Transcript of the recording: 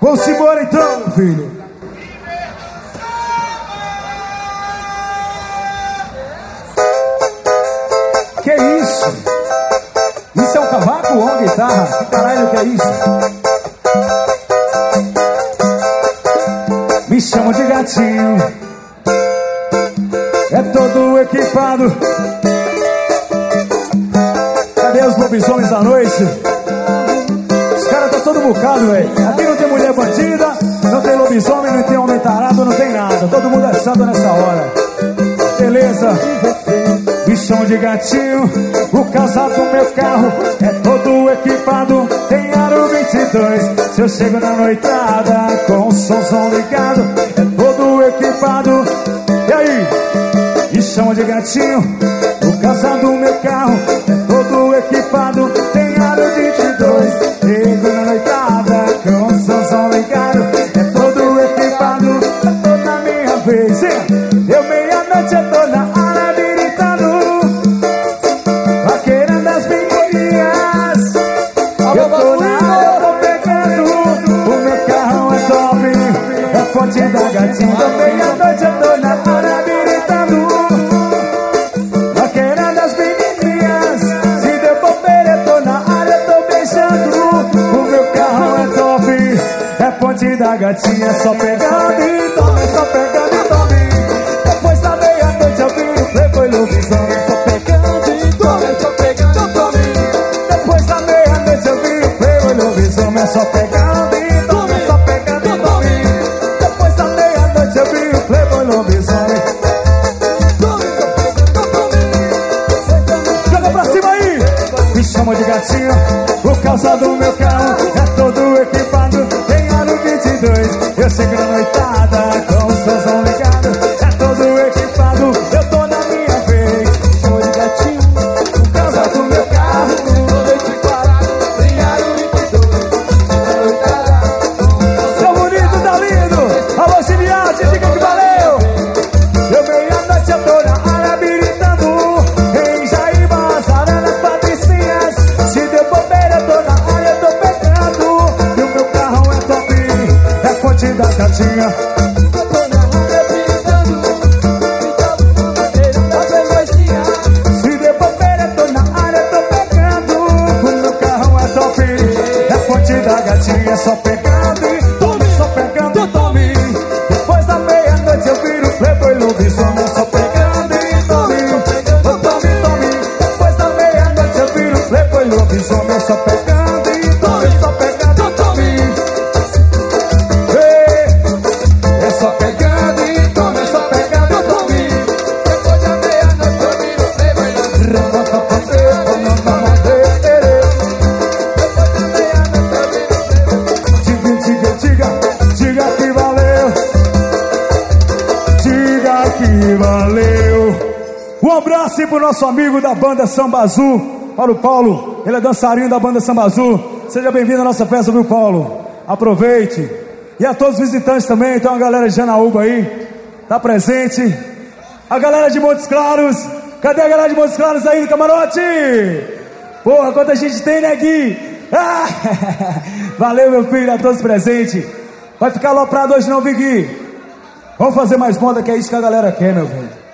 Vamos embora então, meu filho. Que isso? Isso é um cavaco ou uma guitarra? Que caralho que é isso? Me chamam de gatinho, é todo equipado. Cadê os lobisomens da noite? Os caras tá todo bocado, velho. Aqui não tem mulher bandida, não tem lobisomem, não tem homem tarado, não tem nada. Todo mundo é santo nessa hora. Beleza? Me chamam de gatinho, o casal do meu carro é todo equipado. Tem aro 22, se eu chego na noitada com o somzão ligado, é todo equipado. E aí? Me chamam de gatinho, o casal do meu carro é todo equipado. Tem aro 22, chego na noitada com o somzão ligado, é todo equipado. Eu tô na minha vez, eu meia-noite eu tô na área gritando, vaqueira das menininhas. Eu tô na área, eu tô pegando, o meu carro é top, é forte da gatinha. Eu meia-noite eu tô na área gritando, vaqueira das menininhas. Se deu bobeira eu tô na área, eu tô beijando, o meu carro é top, é forte da gatinha. Só pegando e tome, só pegando e tome. Depois da meia-noite eu viro playboy lobisomem. Só pegando e tome, só pegando e tome. Depois da meia-noite eu viro playboy lobisomem. Só pegando e tome, só pegando e tome. Depois da meia-noite eu viro playboy lobisomem. Joga pra cima aí! Me chamam de gatinho, o calçado do meu carro é todo equipado. Tem aro 22, eu chego na noitada com o somzão ligado, é todo equipado. Eu tô na minha vez. Me chamam de gatinho, o calçado do meu carro todo equipado. Tem aro 22, na noitada. Seu bonito, tá lindo! Alô, Giliade, diga que valeu! Eu meia-noite eu tô na área gritando, em Jaíba, as arenas patricinhas. Se deu bobeira eu tô na área, eu tô pegando, e o meu carro é top, é forte das gatinhas. Eu tô na área gritando, vaqueira das menininhas. Se deu bobeira eu tô na área, eu tô pegando, o meu carro é top, é forte da gatinha. Só pegando e tome, só pegando e tome. Depois da meia-noite eu viro playboy lobisomem. Só pegando e tome, tome, tome. Depois da meia-noite eu viro playboy lobisomem. Só pegando e tome, só pegando e tome. É só pegando e tome, é só pegando e tome. Depois da meia-noite eu viro playboy lobisomem. Só pegando e tome. Diga que valeu, diga que valeu. Um abraço aí pro nosso amigo da banda Samba Azul, para o Paulo. Ele é dançarino da banda Samba Azul. Seja bem-vindo à nossa festa, viu, Paulo? Aproveite. E a todos os visitantes também. Então a galera de Janaúba aí tá presente. A galera de Montes Claros, cadê a galera de Montes Claros aí no camarote? Porra, quanta gente tem, né, Gui? Ah, valeu, meu filho, a todos presentes. Vai ficar aloprado hoje não, Gui? Vamos fazer mais moda, que é isso que a galera quer, meu velho.